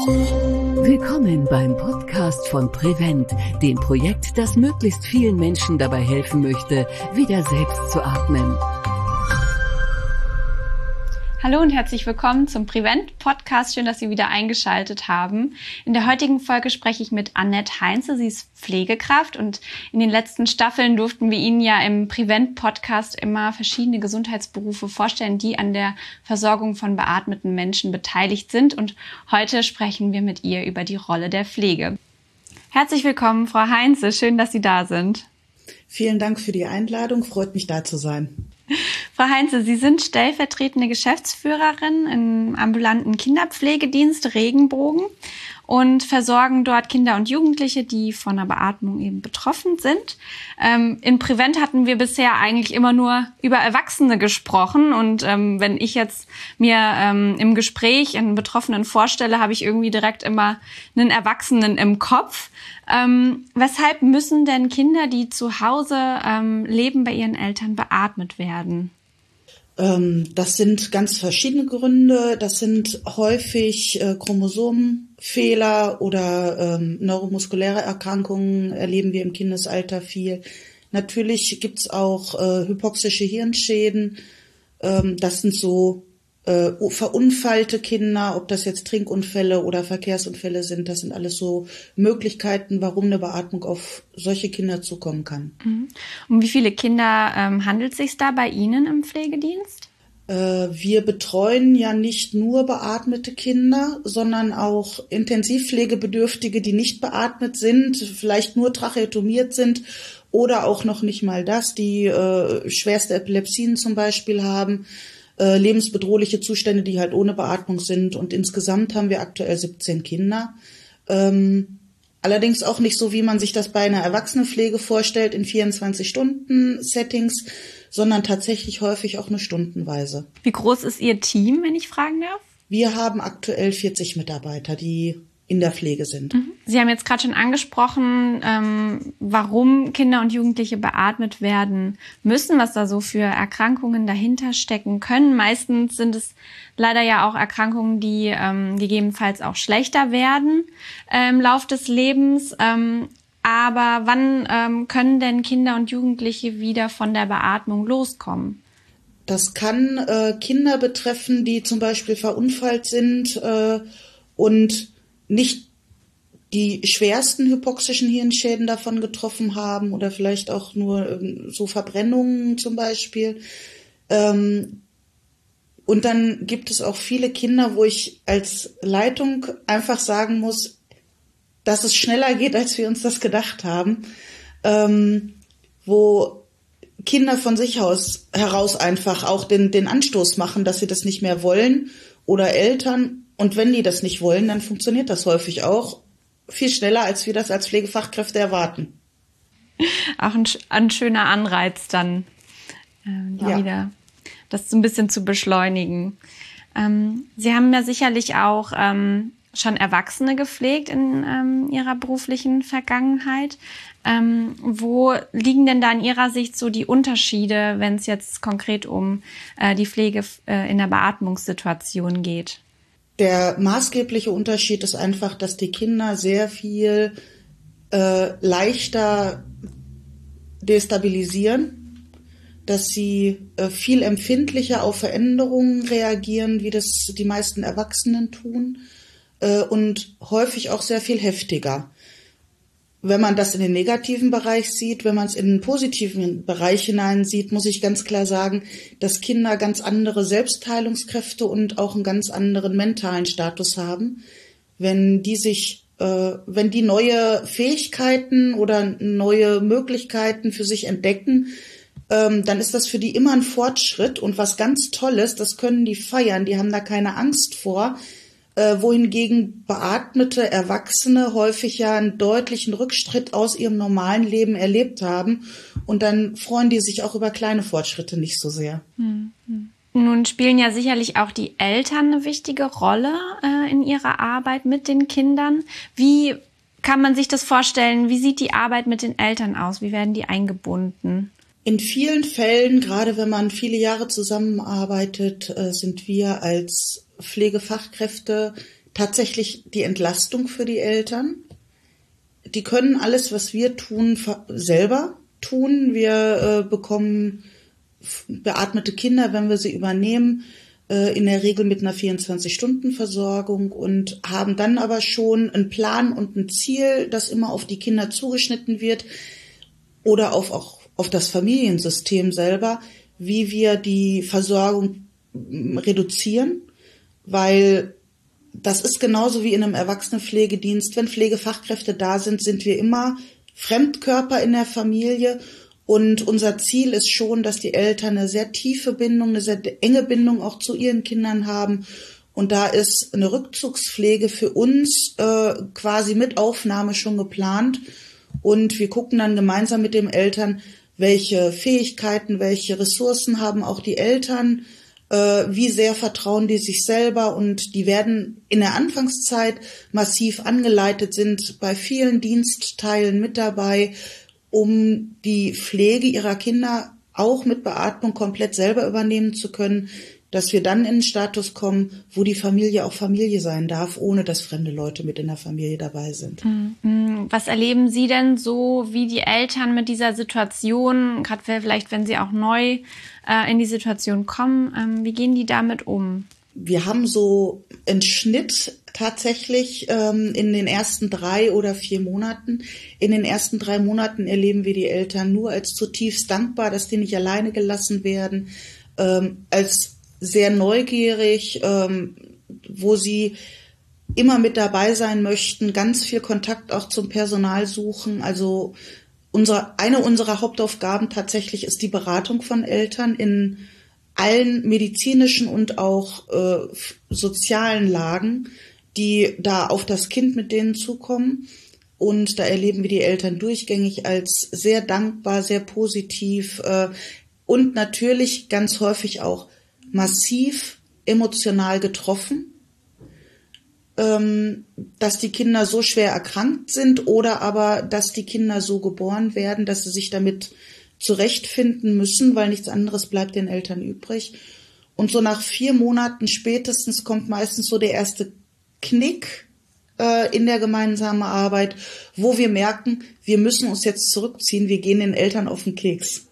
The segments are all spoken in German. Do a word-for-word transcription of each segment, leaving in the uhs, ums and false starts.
Willkommen beim Podcast von Prevent, dem Projekt, das möglichst vielen Menschen dabei helfen möchte, wieder selbst zu atmen. Hallo und herzlich willkommen zum Prevent-Podcast. Schön, dass Sie wieder eingeschaltet haben. In der heutigen Folge spreche ich mit Annette Heinze. Sie ist Pflegekraft und in den letzten Staffeln durften wir Ihnen ja im Prevent-Podcast immer verschiedene Gesundheitsberufe vorstellen, die an der Versorgung von beatmeten Menschen beteiligt sind. Und heute sprechen wir mit ihr über die Rolle der Pflege. Herzlich willkommen, Frau Heinze. Schön, dass Sie da sind. Vielen Dank für die Einladung. Freut mich, da zu sein. Frau Heinze, Sie sind stellvertretende Geschäftsführerin im ambulanten Kinderpflegedienst Regenbogen und versorgen dort Kinder und Jugendliche, die von einer Beatmung eben betroffen sind. Ähm, in Prevent hatten wir bisher eigentlich immer nur über Erwachsene gesprochen und ähm, wenn ich jetzt mir ähm, im Gespräch einen Betroffenen vorstelle, habe ich irgendwie direkt immer einen Erwachsenen im Kopf. Ähm, weshalb müssen denn Kinder, die zu Hause ähm, leben, bei ihren Eltern beatmet werden? Ähm, das sind ganz verschiedene Gründe. Das sind häufig äh, Chromosomenfehler oder ähm, neuromuskuläre Erkrankungen erleben wir im Kindesalter viel. Natürlich gibt's auch äh, hypoxische Hirnschäden. Ähm, das sind so äh, verunfallte Kinder, ob das jetzt Trinkunfälle oder Verkehrsunfälle sind. Das sind alles so Möglichkeiten, warum eine Beatmung auf solche Kinder zukommen kann. Mhm. Um wie viele Kinder ähm, handelt es sich da bei Ihnen im Pflegedienst? Äh, wir betreuen ja nicht nur beatmete Kinder, sondern auch Intensivpflegebedürftige, die nicht beatmet sind, vielleicht nur tracheotomiert sind oder auch noch nicht mal das, die äh, schwerste Epilepsien zum Beispiel haben. Äh, lebensbedrohliche Zustände, die halt ohne Beatmung sind. Und insgesamt haben wir aktuell siebzehn Kinder. Ähm, allerdings auch nicht so, wie man sich das bei einer Erwachsenenpflege vorstellt, in vierundzwanzig-Stunden-Settings, sondern tatsächlich häufig auch nur stundenweise. Wie groß ist Ihr Team, wenn ich fragen darf? Wir haben aktuell vierzig Mitarbeiter, die in der Pflege sind. Mhm. Sie haben jetzt gerade schon angesprochen, ähm, warum Kinder und Jugendliche beatmet werden müssen, was da so für Erkrankungen dahinter stecken können. Meistens sind es leider ja auch Erkrankungen, die ähm, gegebenenfalls auch schlechter werden äh, im Lauf des Lebens. Ähm, aber wann ähm, können denn Kinder und Jugendliche wieder von der Beatmung loskommen? Das kann äh, Kinder betreffen, die zum Beispiel verunfallt sind äh, und nicht die schwersten hypoxischen Hirnschäden davon getroffen haben oder vielleicht auch nur so Verbrennungen zum Beispiel. Und dann gibt es auch viele Kinder, wo ich als Leitung einfach sagen muss, dass es schneller geht, als wir uns das gedacht haben, wo Kinder von sich aus heraus einfach auch den, den Anstoß machen, dass sie das nicht mehr wollen oder Eltern. Und wenn die das nicht wollen, dann funktioniert das häufig auch viel schneller, als wir das als Pflegefachkräfte erwarten. Auch ein, ein schöner Anreiz dann, ähm, ja. wieder das so ein bisschen zu beschleunigen. Ähm, Sie haben ja sicherlich auch ähm, schon Erwachsene gepflegt in ähm, Ihrer beruflichen Vergangenheit. Ähm, wo liegen denn da in Ihrer Sicht so die Unterschiede, wenn es jetzt konkret um äh, die Pflege äh, in der Beatmungssituation geht? Der maßgebliche Unterschied ist einfach, dass die Kinder sehr viel äh, leichter destabilisieren, dass sie äh, viel empfindlicher auf Veränderungen reagieren, wie das die meisten Erwachsenen tun, äh, und häufig auch sehr viel heftiger. Wenn man das in den negativen Bereich sieht, wenn man es in den positiven Bereich hinein sieht, muss ich ganz klar sagen, dass Kinder ganz andere Selbstheilungskräfte und auch einen ganz anderen mentalen Status haben. Wenn die sich, äh, wenn die neue Fähigkeiten oder neue Möglichkeiten für sich entdecken, ähm, dann ist das für die immer ein Fortschritt und was ganz Tolles, das können die feiern, die haben da keine Angst vor. Äh, wohingegen beatmete Erwachsene häufig ja einen deutlichen Rückschritt aus ihrem normalen Leben erlebt haben und dann freuen die sich auch über kleine Fortschritte nicht so sehr. Mhm. Nun spielen ja sicherlich auch die Eltern eine wichtige Rolle äh, in ihrer Arbeit mit den Kindern. Wie kann man sich das vorstellen? Wie sieht die Arbeit mit den Eltern aus? Wie werden die eingebunden? In vielen Fällen, gerade wenn man viele Jahre zusammenarbeitet, äh, sind wir als Pflegefachkräfte tatsächlich die Entlastung für die Eltern. Die können alles, was wir tun, selber tun. Wir äh, bekommen beatmete Kinder, wenn wir sie übernehmen, äh, in der Regel mit einer vierundzwanzig-Stunden-Versorgung und haben dann aber schon einen Plan und ein Ziel, das immer auf die Kinder zugeschnitten wird oder auf, auch auf das Familiensystem selber, wie wir die Versorgung reduzieren, weil das ist genauso wie in einem Erwachsenenpflegedienst. Wenn Pflegefachkräfte da sind, sind wir immer Fremdkörper in der Familie. Und unser Ziel ist schon, dass die Eltern eine sehr tiefe Bindung, eine sehr enge Bindung auch zu ihren Kindern haben. Und da ist eine Rückzugspflege für uns äh, quasi mit Aufnahme schon geplant. Und wir gucken dann gemeinsam mit den Eltern, welche Fähigkeiten, welche Ressourcen haben auch die Eltern, äh, wie sehr vertrauen die sich selber. Und die werden in der Anfangszeit massiv angeleitet, sind bei vielen Dienstteilen mit dabei, um die Pflege ihrer Kinder auch mit Beatmung komplett selber übernehmen zu können, dass wir dann in einen Status kommen, wo die Familie auch Familie sein darf, ohne dass fremde Leute mit in der Familie dabei sind. Was erleben Sie denn so, wie die Eltern mit dieser Situation, gerade vielleicht, wenn sie auch neu äh, in die Situation kommen, ähm, wie gehen die damit um? Wir haben so einen Schnitt tatsächlich ähm, in den ersten drei oder vier Monaten. In den ersten drei Monaten erleben wir die Eltern nur als zutiefst dankbar, dass die nicht alleine gelassen werden, ähm, als sehr neugierig, ähm, wo sie immer mit dabei sein möchten, ganz viel Kontakt auch zum Personal suchen. Also unsere, eine unserer Hauptaufgaben tatsächlich ist die Beratung von Eltern in allen medizinischen und auch äh, sozialen Lagen, die da auf das Kind mit denen zukommen. Und da erleben wir die Eltern durchgängig als sehr dankbar, sehr positiv äh, und natürlich ganz häufig auch massiv emotional getroffen, ähm, dass die Kinder so schwer erkrankt sind oder aber, dass die Kinder so geboren werden, dass sie sich damit zurechtfinden müssen, weil nichts anderes bleibt den Eltern übrig. Und so nach vier Monaten spätestens kommt meistens so der erste Knick äh, in der gemeinsamen Arbeit, wo wir merken, wir müssen uns jetzt zurückziehen, wir gehen den Eltern auf den Keks.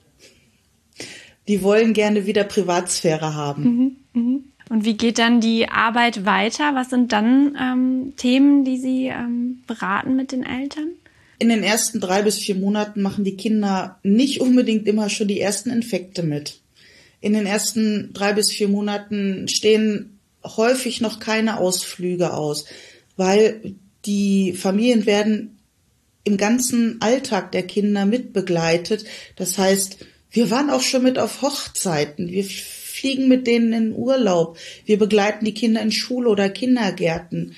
Die wollen gerne wieder Privatsphäre haben. Mhm, mh. Und wie geht dann die Arbeit weiter? Was sind dann ähm, Themen, die Sie ähm, beraten mit den Eltern? In den ersten drei bis vier Monaten machen die Kinder nicht unbedingt immer schon die ersten Infekte mit. In den ersten drei bis vier Monaten stehen häufig noch keine Ausflüge aus, weil die Familien werden im ganzen Alltag der Kinder mitbegleitet. Das heißt, wir waren auch schon mit auf Hochzeiten, wir fliegen mit denen in Urlaub, wir begleiten die Kinder in Schule oder Kindergärten,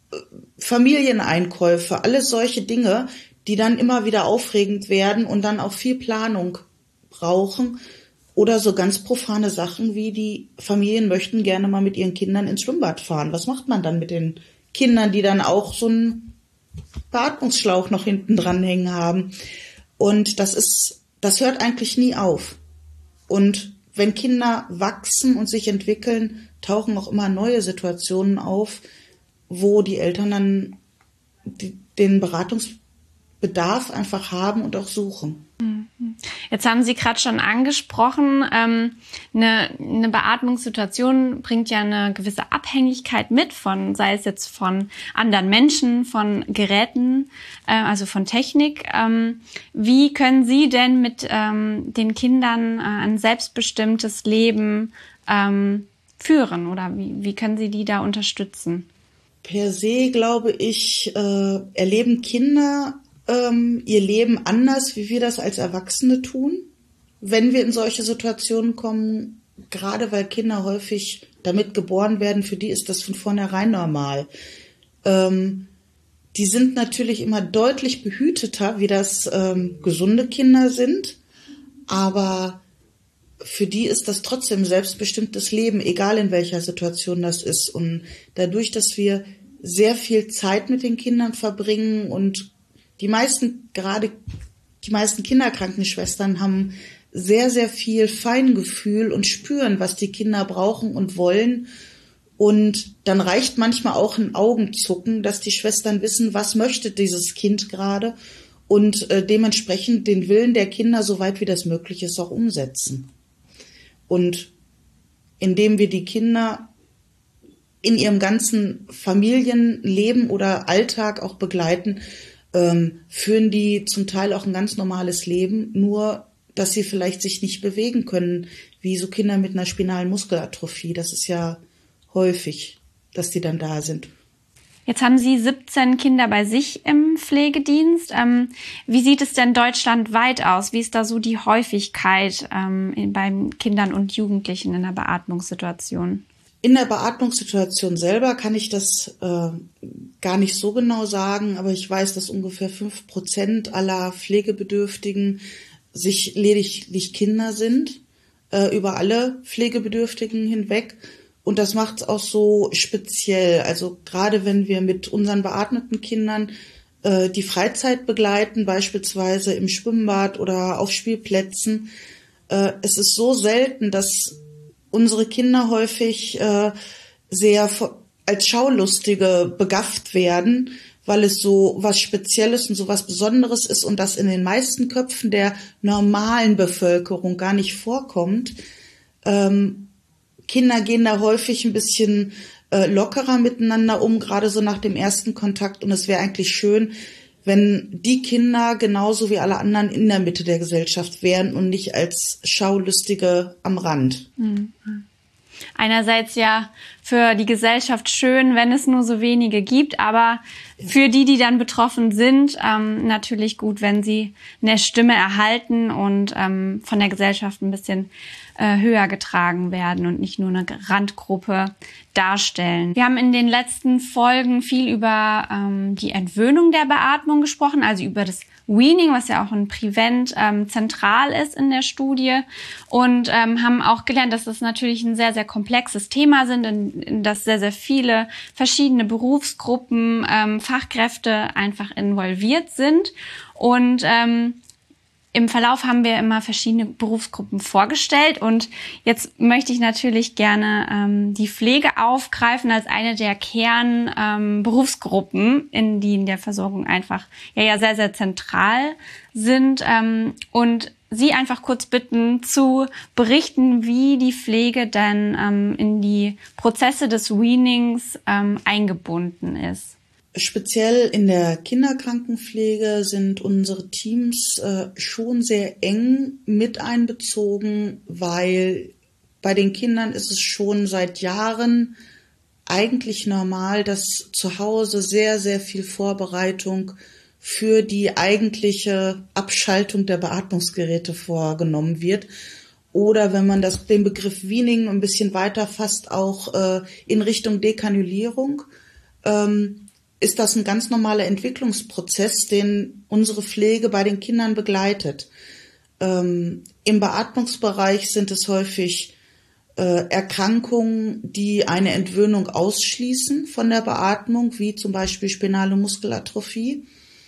Familieneinkäufe, alles solche Dinge, die dann immer wieder aufregend werden und dann auch viel Planung brauchen. Oder so ganz profane Sachen wie die Familien möchten gerne mal mit ihren Kindern ins Schwimmbad fahren. Was macht man dann mit den Kindern, die dann auch so einen Beatmungsschlauch noch hinten dran hängen haben? Und das ist, das hört eigentlich nie auf. Und wenn Kinder wachsen und sich entwickeln, tauchen auch immer neue Situationen auf, wo die Eltern dann die, den Beratungsbedarf einfach haben und auch suchen. Jetzt haben Sie gerade schon angesprochen, ähm, eine, eine Beatmungssituation bringt ja eine gewisse Abhängigkeit mit, von, sei es jetzt von anderen Menschen, von Geräten, äh, also von Technik. Ähm, wie können Sie denn mit ähm, den Kindern äh, ein selbstbestimmtes Leben ähm, führen oder wie, wie können Sie die da unterstützen? Per se, glaube ich, äh, erleben Kinder ähm, ihr Leben anders, wie wir das als Erwachsene tun, wenn wir in solche Situationen kommen, gerade weil Kinder häufig damit geboren werden, für die ist das von vornherein normal. Ähm, die sind natürlich immer deutlich behüteter, wie das ähm, gesunde Kinder sind, aber für die ist das trotzdem selbstbestimmtes Leben, egal in welcher Situation das ist. Und dadurch, dass wir sehr viel Zeit mit den Kindern verbringen und die meisten, gerade die meisten Kinderkrankenschwestern haben sehr, sehr viel Feingefühl und spüren, was die Kinder brauchen und wollen. Und dann reicht manchmal auch ein Augenzucken, dass die Schwestern wissen, was möchte dieses Kind gerade und äh, dementsprechend den Willen der Kinder, so weit wie das möglich ist, auch umsetzen. Und indem wir die Kinder in ihrem ganzen Familienleben oder Alltag auch begleiten, ähm, führen die zum Teil auch ein ganz normales Leben, nur dass sie vielleicht sich nicht bewegen können, wie so Kinder mit einer spinalen Muskelatrophie. Das ist ja häufig, dass die dann da sind. Jetzt haben Sie siebzehn Kinder bei sich im Pflegedienst. Ähm, wie sieht es denn deutschlandweit aus? Wie ist da so die Häufigkeit ähm, in, bei Kindern und Jugendlichen in der Beatmungssituation? In der Beatmungssituation selber kann ich das äh, gar nicht so genau sagen, aber ich weiß, dass ungefähr fünf Prozent aller Pflegebedürftigen sich lediglich Kinder sind, äh, über alle Pflegebedürftigen hinweg. Und das macht es auch so speziell. Also gerade wenn wir mit unseren beatmeten Kindern äh, die Freizeit begleiten, beispielsweise im Schwimmbad oder auf Spielplätzen, äh, es ist so selten, dass unsere Kinder häufig äh, sehr als Schaulustige begafft werden, weil es so was Spezielles und so was Besonderes ist und das in den meisten Köpfen der normalen Bevölkerung gar nicht vorkommt. Ähm, Kinder gehen da häufig ein bisschen äh, lockerer miteinander um, gerade so nach dem ersten Kontakt. Und es wäre eigentlich schön, wenn die Kinder genauso wie alle anderen in der Mitte der Gesellschaft wären und nicht als Schaulustige am Rand. Mhm. Einerseits ja für die Gesellschaft schön, wenn es nur so wenige gibt, aber für die, die dann betroffen sind, ähm, natürlich gut, wenn sie eine Stimme erhalten und ähm, von der Gesellschaft ein bisschen äh, höher getragen werden und nicht nur eine Randgruppe darstellen. Wir haben in den letzten Folgen viel über ähm, die Entwöhnung der Beatmung gesprochen, also über das Weaning, was ja auch in Prevent ähm, zentral ist in der Studie, und ähm, haben auch gelernt, dass das natürlich ein sehr, sehr komplexes Thema sind, in, in das sehr, sehr viele verschiedene Berufsgruppen, ähm, Fachkräfte einfach involviert sind. Und ähm, im Verlauf haben wir immer verschiedene Berufsgruppen vorgestellt, und jetzt möchte ich natürlich gerne ähm, die Pflege aufgreifen als eine der Kernberufsgruppen, ähm, in die in der Versorgung einfach ja, ja sehr, sehr zentral sind, ähm, und Sie einfach kurz bitten zu berichten, wie die Pflege dann ähm, in die Prozesse des Weanings ähm, eingebunden ist. Speziell in der Kinderkrankenpflege sind unsere Teams äh, schon sehr eng mit einbezogen, weil bei den Kindern ist es schon seit Jahren eigentlich normal, dass zu Hause sehr, sehr viel Vorbereitung für die eigentliche Abschaltung der Beatmungsgeräte vorgenommen wird. Oder wenn man das, den Begriff Weaning ein bisschen weiter fasst, auch äh, in Richtung Dekanulierung, ähm, ist das ein ganz normaler Entwicklungsprozess, den unsere Pflege bei den Kindern begleitet. Ähm, im Beatmungsbereich sind es häufig äh, Erkrankungen, die eine Entwöhnung ausschließen von der Beatmung, wie zum Beispiel spinale Muskelatrophie.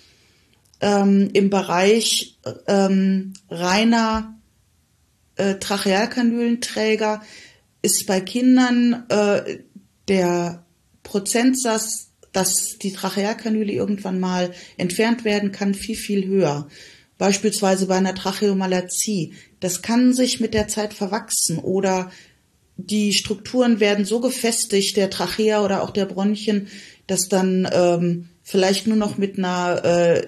Ähm, im Bereich ähm, reiner äh, Trachealkanülenträger ist bei Kindern äh, der Prozentsatz, dass die Trachealkanüle irgendwann mal entfernt werden kann, viel, viel höher. Beispielsweise bei einer Tracheomalazie. Das kann sich mit der Zeit verwachsen oder die Strukturen werden so gefestigt, der Trachea oder auch der Bronchien, dass dann ähm, vielleicht nur noch mit einer äh,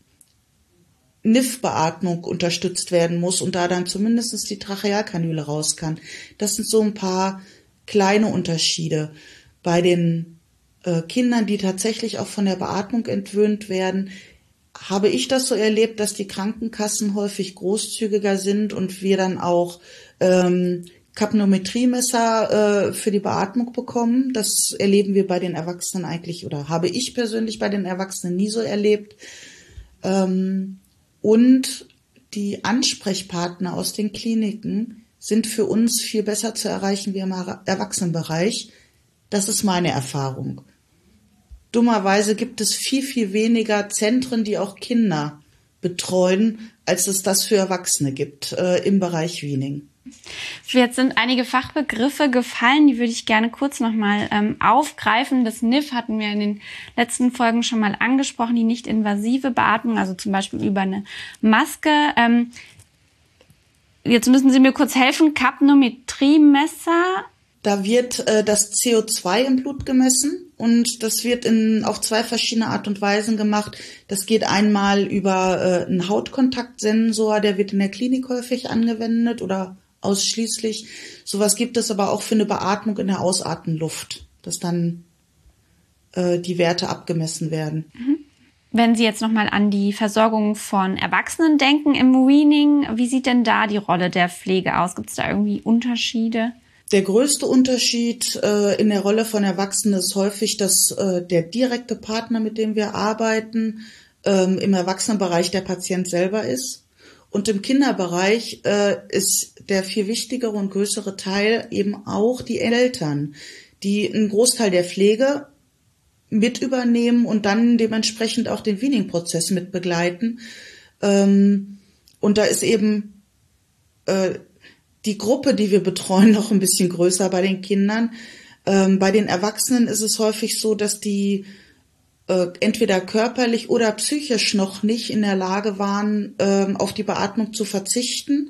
N I F-Beatmung unterstützt werden muss und da dann zumindest die Trachealkanüle raus kann. Das sind so ein paar kleine Unterschiede. Bei den Kindern, die tatsächlich auch von der Beatmung entwöhnt werden, habe ich das so erlebt, dass die Krankenkassen häufig großzügiger sind und wir dann auch ähm, Kapnometriemesser äh, für die Beatmung bekommen. Das erleben wir bei den Erwachsenen eigentlich, oder habe ich persönlich bei den Erwachsenen nie so erlebt. Ähm, und die Ansprechpartner aus den Kliniken sind für uns viel besser zu erreichen wie im Erwachsenenbereich. Das ist meine Erfahrung. Dummerweise gibt es viel, viel weniger Zentren, die auch Kinder betreuen, als es das für Erwachsene gibt äh, im Bereich Weaning. Jetzt sind einige Fachbegriffe gefallen, die würde ich gerne kurz nochmal ähm, aufgreifen. Das N I F hatten wir in den letzten Folgen schon mal angesprochen, die nicht-invasive Beatmung, also zum Beispiel über eine Maske. Ähm, jetzt müssen Sie mir kurz helfen, Kapnometriemesser. Da wird äh, das C O zwei im Blut gemessen und das wird in auf zwei verschiedene Art und Weisen gemacht. Das geht einmal über äh, einen Hautkontaktsensor, der wird in der Klinik häufig angewendet oder ausschließlich. Sowas gibt es aber auch für eine Beatmung in der Ausatmenluft, dass dann äh, die Werte abgemessen werden. Wenn Sie jetzt nochmal an die Versorgung von Erwachsenen denken im Weaning, wie sieht denn da die Rolle der Pflege aus? Gibt es da irgendwie Unterschiede? Der größte Unterschied äh, in der Rolle von Erwachsenen ist häufig, dass äh, der direkte Partner, mit dem wir arbeiten, ähm, im Erwachsenenbereich der Patient selber ist. Und im Kinderbereich äh, ist der viel wichtigere und größere Teil eben auch die Eltern, die einen Großteil der Pflege mit übernehmen und dann dementsprechend auch den Weaning-Prozess mit begleiten. Ähm, und da ist eben äh, die Gruppe, die wir betreuen, noch ein bisschen größer bei den Kindern. Ähm, bei den Erwachsenen ist es häufig so, dass die äh, entweder körperlich oder psychisch noch nicht in der Lage waren, ähm, auf die Beatmung zu verzichten.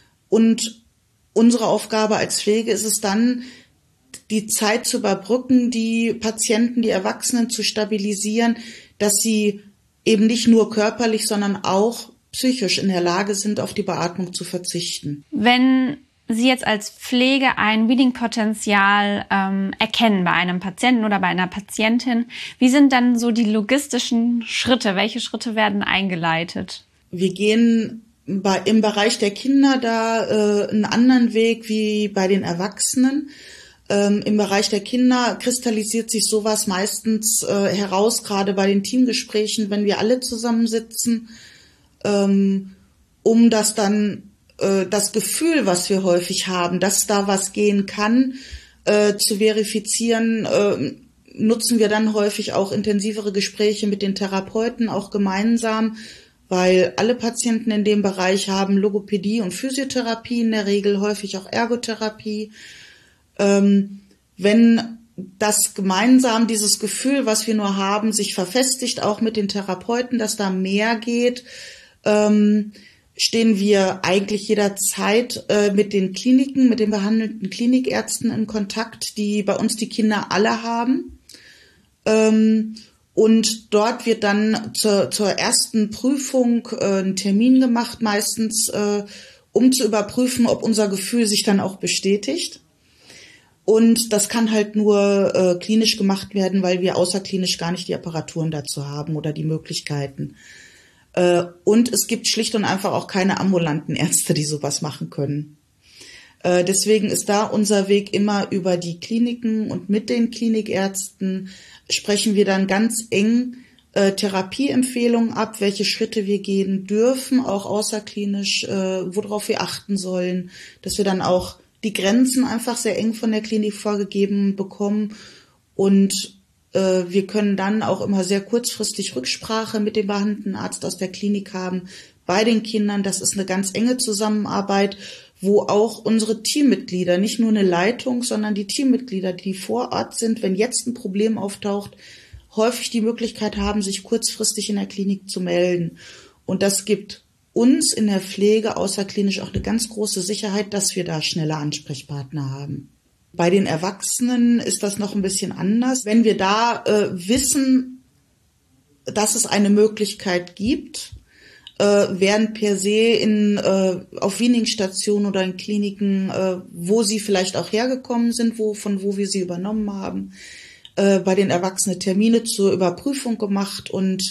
Und unsere Aufgabe als Pflege ist es dann, die Zeit zu überbrücken, die Patienten, die Erwachsenen zu stabilisieren, dass sie eben nicht nur körperlich, sondern auch psychisch in der Lage sind, auf die Beatmung zu verzichten. Wenn Sie jetzt als Pflege ein Weaning-Potenzial ähm, erkennen bei einem Patienten oder bei einer Patientin, wie sind dann so die logistischen Schritte? Welche Schritte werden eingeleitet? Wir gehen bei, im Bereich der Kinder da äh, einen anderen Weg wie bei den Erwachsenen. Ähm, Im Bereich der Kinder kristallisiert sich sowas meistens äh, heraus, gerade bei den Teamgesprächen, wenn wir alle zusammensitzen, ähm, um das dann, äh, das Gefühl, was wir häufig haben, dass da was gehen kann, äh, zu verifizieren, äh, nutzen wir dann häufig auch intensivere Gespräche mit den Therapeuten, auch gemeinsam, weil alle Patienten in dem Bereich haben Logopädie und Physiotherapie in der Regel, häufig auch Ergotherapie. Ähm, wenn das gemeinsam, dieses Gefühl, was wir nur haben, sich verfestigt, auch mit den Therapeuten, dass da mehr geht, ähm, stehen wir eigentlich jederzeit äh, mit den Kliniken, mit den behandelnden Klinikärzten in Kontakt, die bei uns die Kinder alle haben. Ähm, und dort wird dann zur, zur ersten Prüfung äh, ein Termin gemacht, meistens, äh, um zu überprüfen, ob unser Gefühl sich dann auch bestätigt. Und das kann halt nur äh, klinisch gemacht werden, weil wir außerklinisch gar nicht die Apparaturen dazu haben oder die Möglichkeiten. Äh, und es gibt schlicht und einfach auch keine ambulanten Ärzte, die sowas machen können. Äh, deswegen ist da unser Weg immer über die Kliniken und mit den Klinikärzten sprechen wir dann ganz eng äh, Therapieempfehlungen ab, welche Schritte wir gehen dürfen, auch außerklinisch, äh, worauf wir achten sollen, dass wir dann auch die Grenzen einfach sehr eng von der Klinik vorgegeben bekommen und äh, wir können dann auch immer sehr kurzfristig Rücksprache mit dem behandelnden Arzt aus der Klinik haben bei den Kindern. Das ist eine ganz enge Zusammenarbeit, wo auch unsere Teammitglieder, nicht nur eine Leitung, sondern die Teammitglieder, die vor Ort sind, wenn jetzt ein Problem auftaucht, häufig die Möglichkeit haben, sich kurzfristig in der Klinik zu melden. Und das gibt uns in der Pflege außerklinisch auch eine ganz große Sicherheit, dass wir da schnelle Ansprechpartner haben. Bei den Erwachsenen ist das noch ein bisschen anders. Wenn wir da äh, wissen, dass es eine Möglichkeit gibt, äh, werden per se in, äh, auf Weaning-Stationen oder in Kliniken, äh, wo sie vielleicht auch hergekommen sind, wo, von wo wir sie übernommen haben, äh, bei den Erwachsenen Termine zur Überprüfung gemacht und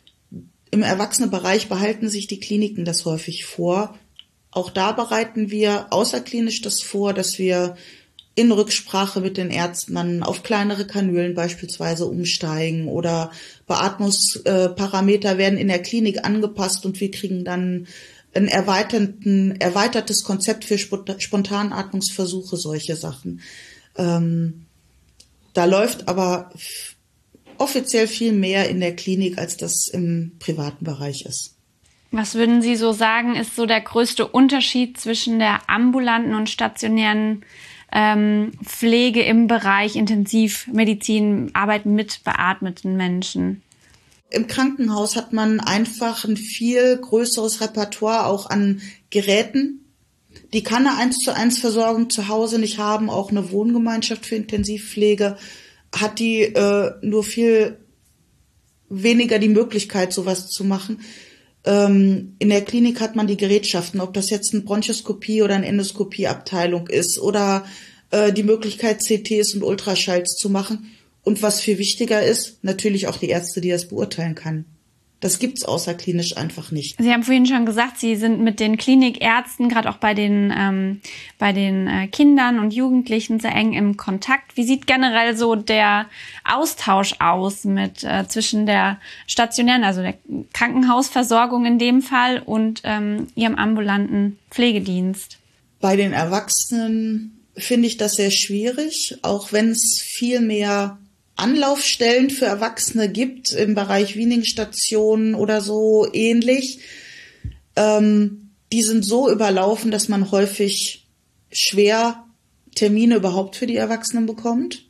im Erwachsenenbereich behalten sich die Kliniken das häufig vor. Auch da bereiten wir außerklinisch das vor, dass wir in Rücksprache mit den Ärzten dann auf kleinere Kanülen beispielsweise umsteigen oder Beatmungsparameter werden in der Klinik angepasst und wir kriegen dann ein erweiterten, erweitertes Konzept für Spontanatmungsversuche, solche Sachen. Ähm, da läuft aber offiziell viel mehr in der Klinik, als das im privaten Bereich ist. Was würden Sie so sagen, ist so der größte Unterschied zwischen der ambulanten und stationären ähm, Pflege im Bereich Intensivmedizin, Arbeiten mit beatmeten Menschen? Im Krankenhaus hat man einfach ein viel größeres Repertoire auch an Geräten. Die kann eine eins zu eins Versorgung zu Hause nicht haben. Auch eine Wohngemeinschaft für Intensivpflege hat die äh, nur viel weniger die Möglichkeit, sowas zu machen. Ähm, in der Klinik hat man die Gerätschaften, ob das jetzt eine Bronchoskopie oder eine Endoskopieabteilung ist oder äh, die Möglichkeit, C Ts und Ultraschalls zu machen. Und was viel wichtiger ist, natürlich auch die Ärzte, die das beurteilen kann. Das gibt's außerklinisch einfach nicht. Sie haben vorhin schon gesagt, Sie sind mit den Klinikärzten, gerade auch bei den ähm, bei den äh, Kindern und Jugendlichen sehr eng im Kontakt. Wie sieht generell so der Austausch aus mit äh, zwischen der stationären, also der Krankenhausversorgung in dem Fall, und ähm, Ihrem ambulanten Pflegedienst? Bei den Erwachsenen finde ich das sehr schwierig, auch wenn es viel mehr Anlaufstellen für Erwachsene gibt, im Bereich Weaning-Stationen oder so ähnlich. Ähm, die sind so überlaufen, dass man häufig schwer Termine überhaupt für die Erwachsenen bekommt.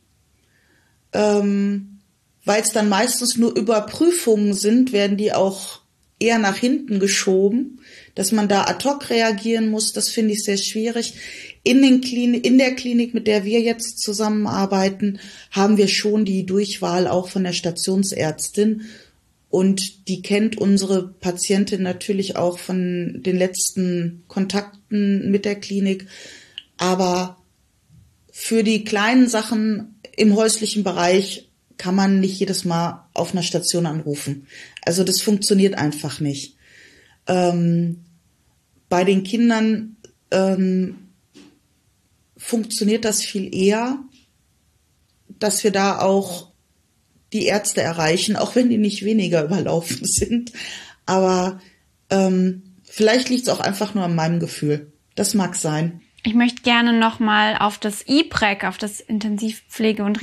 Ähm, weil es dann meistens nur Überprüfungen sind, werden die auch eher nach hinten geschoben. Dass man da ad hoc reagieren muss, das finde ich sehr schwierig. In den Klinik, in der Klinik, mit der wir jetzt zusammenarbeiten, haben wir schon die Durchwahl auch von der Stationsärztin. Und die kennt unsere Patientin natürlich auch von den letzten Kontakten mit der Klinik. Aber für die kleinen Sachen im häuslichen Bereich kann man nicht jedes Mal auf einer Station anrufen. Also das funktioniert einfach nicht. Ähm, bei den Kindern ähm, funktioniert das viel eher, dass wir da auch die Ärzte erreichen, auch wenn die nicht weniger überlaufen sind. Aber ähm, vielleicht liegt es auch einfach nur an meinem Gefühl. Das mag sein. Ich möchte gerne nochmal auf das I P R E C, auf das Intensivpflege- und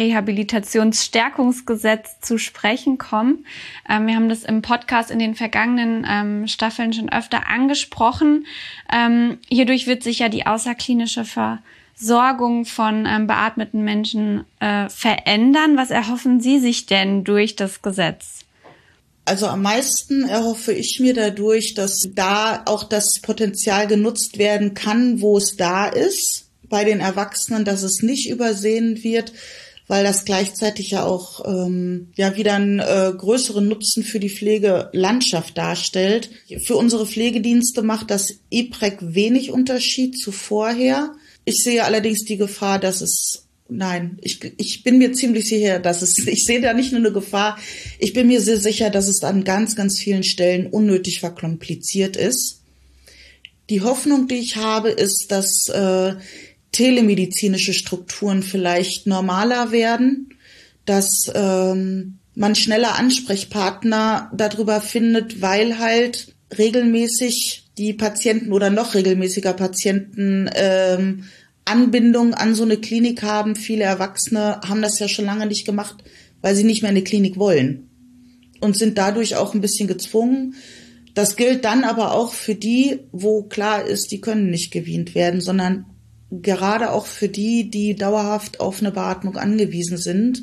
Rehabilitationsstärkungsgesetz zu sprechen kommen. Ähm, wir haben das im Podcast in den vergangenen ähm, Staffeln schon öfter angesprochen. Ähm, hierdurch wird sich ja die außerklinische Versorgung von ähm, beatmeten Menschen äh, verändern. Was erhoffen Sie sich denn durch das Gesetz? Also am meisten erhoffe ich mir dadurch, dass da auch das Potenzial genutzt werden kann, wo es da ist, bei den Erwachsenen, dass es nicht übersehen wird, weil das gleichzeitig ja auch ähm, ja wieder einen äh, größeren Nutzen für die Pflegelandschaft darstellt. Für unsere Pflegedienste macht das I P R E C wenig Unterschied zu vorher. Ich sehe allerdings die Gefahr, dass es Nein, ich, ich bin mir ziemlich sicher, dass es, ich sehe da nicht nur eine Gefahr, ich bin mir sehr sicher, dass es an ganz, ganz vielen Stellen unnötig verkompliziert ist. Die Hoffnung, die ich habe, ist, dass äh, telemedizinische Strukturen vielleicht normaler werden, dass ähm, man schneller Ansprechpartner darüber findet, weil halt regelmäßig die Patienten oder noch regelmäßiger Patienten ähm, Anbindung an so eine Klinik haben. Viele Erwachsene haben das ja schon lange nicht gemacht, weil sie nicht mehr in eine Klinik wollen und sind dadurch auch ein bisschen gezwungen. Das gilt dann aber auch für die, wo klar ist, die können nicht geweant werden, sondern gerade auch für die, die dauerhaft auf eine Beatmung angewiesen sind,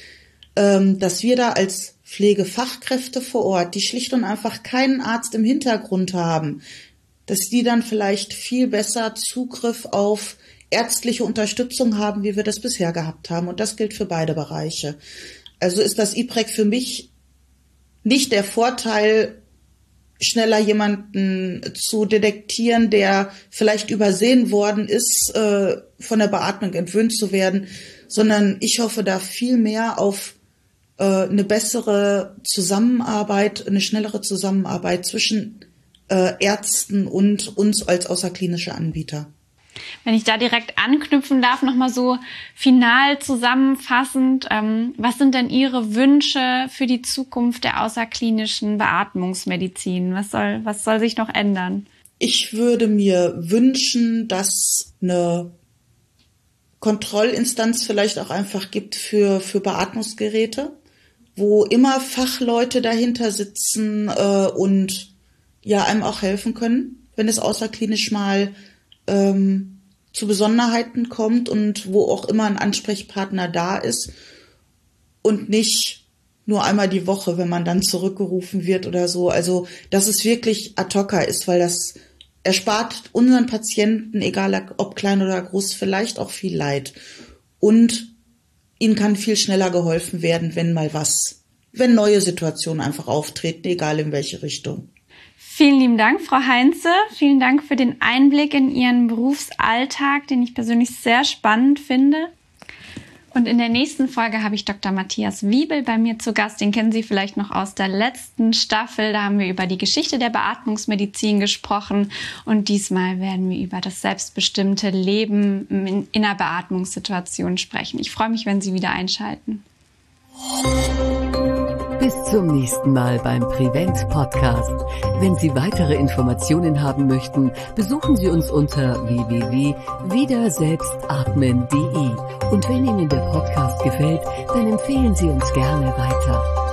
dass wir da als Pflegefachkräfte vor Ort, die schlicht und einfach keinen Arzt im Hintergrund haben, dass die dann vielleicht viel besser Zugriff auf ärztliche Unterstützung haben, wie wir das bisher gehabt haben. Und das gilt für beide Bereiche. Also ist das I P R E C für mich nicht der Vorteil, schneller jemanden zu detektieren, der vielleicht übersehen worden ist, äh, von der Beatmung entwöhnt zu werden, sondern ich hoffe da viel mehr auf äh, eine bessere Zusammenarbeit, eine schnellere Zusammenarbeit zwischen äh, Ärzten und uns als außerklinische Anbieter. Wenn ich da direkt anknüpfen darf, nochmal so final zusammenfassend, ähm, was sind denn Ihre Wünsche für die Zukunft der außerklinischen Beatmungsmedizin? Was soll, was soll sich noch ändern? Ich würde mir wünschen, dass eine Kontrollinstanz vielleicht auch einfach gibt für, für Beatmungsgeräte, wo immer Fachleute dahinter sitzen äh, und ja einem auch helfen können, wenn es außerklinisch mal ähm, zu Besonderheiten kommt und wo auch immer ein Ansprechpartner da ist und nicht nur einmal die Woche, wenn man dann zurückgerufen wird oder so. Also, dass es wirklich ad hoc ist, weil das erspart unseren Patienten, egal ob klein oder groß, vielleicht auch viel Leid. Und ihnen kann viel schneller geholfen werden, wenn mal was, wenn neue Situationen einfach auftreten, egal in welche Richtung. Vielen lieben Dank, Frau Heinze. Vielen Dank für den Einblick in Ihren Berufsalltag, den ich persönlich sehr spannend finde. Und in der nächsten Folge habe ich Doktor Matthias Wiebel bei mir zu Gast. Den kennen Sie vielleicht noch aus der letzten Staffel. Da haben wir über die Geschichte der Beatmungsmedizin gesprochen. Und diesmal werden wir über das selbstbestimmte Leben in, in einer Beatmungssituation sprechen. Ich freue mich, wenn Sie wieder einschalten. Bis zum nächsten Mal beim Prevent Podcast. Wenn Sie weitere Informationen haben möchten, besuchen Sie uns unter w w w punkt wieder selbst atmen punkt d e. Und wenn Ihnen der Podcast gefällt, dann empfehlen Sie uns gerne weiter.